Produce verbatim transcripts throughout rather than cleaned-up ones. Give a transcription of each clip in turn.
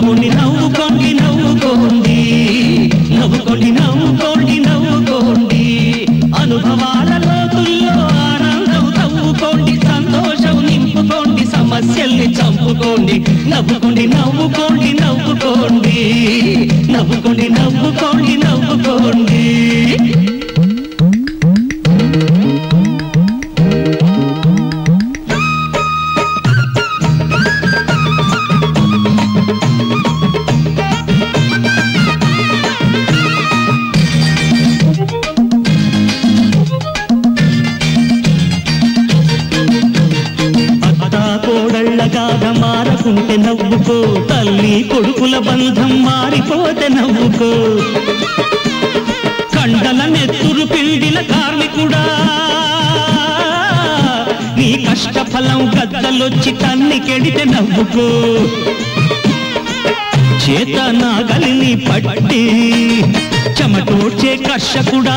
నవ్వుకోండి నవ్వుకోండి నవ్వుకోండి నవ్వుకోండి నవ్వుకోండి నవ్వుకోండి అనుభవాల లోతుల్లో ఆనందం తవ్వుకోండి సంతోషం నింపుకోండి సమస్యల్ని చంపుకోండి నవ్వుకోండి నవ్వుకోండి నవ్వుకోండి నవ్వుకోండి నవ్వుకోండి నవ్వుకోండి మారకుంటే నవ్వుకో తల్లి కొడుకుల బంధం మారిపోతే నవ్వుకో కండల నెత్తురు పిండిల కార్మికుడా నీ కష్టఫలం గద్దలొచ్చి తన్ని కెడితే నవ్వుకో చేత నాగలిని పట్టి చెమటోడ్చే కర్షకుడా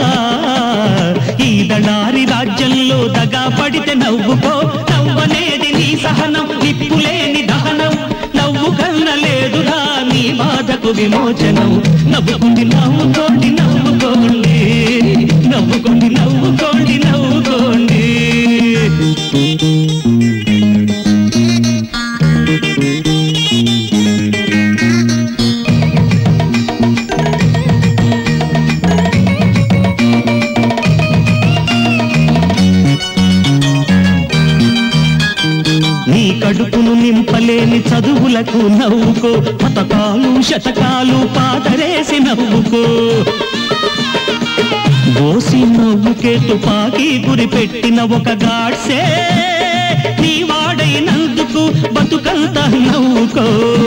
ఈ దళారి రాజ్యంలో దగా పడితే నవ్వుకో నవ్వనేది నీ సహనం నిప్పులేని దహనం నవ్వు కన్నలేదురా నీ బాధకు విమోచనం నవ్వుకోండి నవ్వుకోండి నవ్వుకోండి నవ్వుకోండి నవ్వుకోండి నవ్వుకోండి నీ కడుపును నింపలేని చదువులకు నవ్వుకో పతకాలు శతకాలు పాతరేసి నవ్వుకో దోసి నవ్వుకే తుపాకీ గురి పెట్టిన ఒక గాడ్సే నీ వాడైనందుకు బతుకంతా నవ్వుకో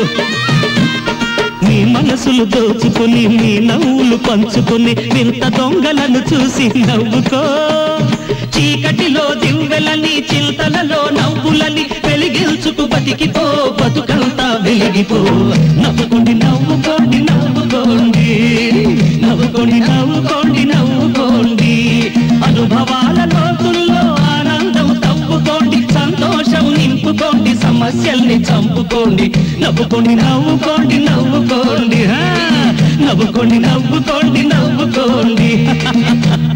నీ మనసులు దోచుకుని నీ నవ్వులు పంచుకుని వింత దొంగలను చూసి నవ్వుకో చీకటిలో దివ్వెలని చింతలలో నవ్వులని వెలిగించుకు బతికిపో బతుకంతా వెలిగిపో నవ్వుకోండి నవ్వుకోండి నవ్వుకోండి నవ్వుకోండి నవ్వుకోండి నవ్వుకోండి అనుభవాల లోతుల్లో ఆనందం తవ్వుకోండి సంతోషం నింపుకోండి సమస్యల్ని చంపుకోండి నవ్వుకోండి నవ్వుకోండి నవ్వుకోండి నవ్వుకోండి నవ్వుకోండి నవ్వుకోండి